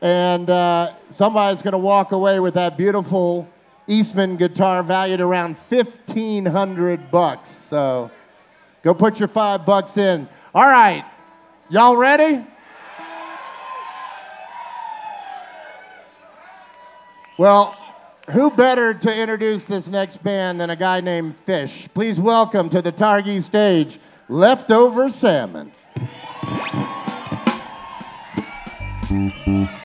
And somebody's going to walk away with that beautiful Eastman guitar valued around $1,500. So go put your $5 in. All right, y'all ready? Well, who better to introduce this next band than a guy named Fish? Please welcome to the Targhee stage, Leftover Salmon.